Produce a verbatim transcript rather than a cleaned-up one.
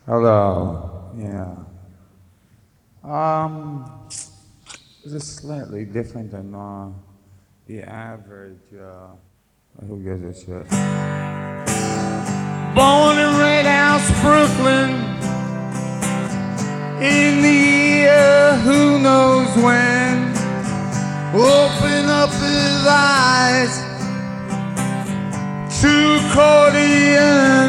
Hello. Yeah. Um, it's just slightly different than uh, the average. Uh, who gives a shit? Born in Red House, Brooklyn, in the year who knows when. Open up his eyes to accordion.